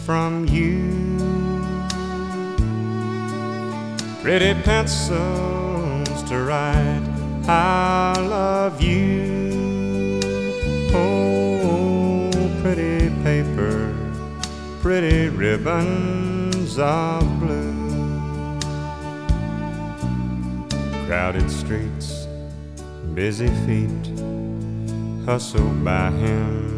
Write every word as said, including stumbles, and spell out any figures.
from you. Pretty pencils to write I love you. Oh, pretty paper, pretty ribbons of blue. Crowded streets, busy feet, hustled by him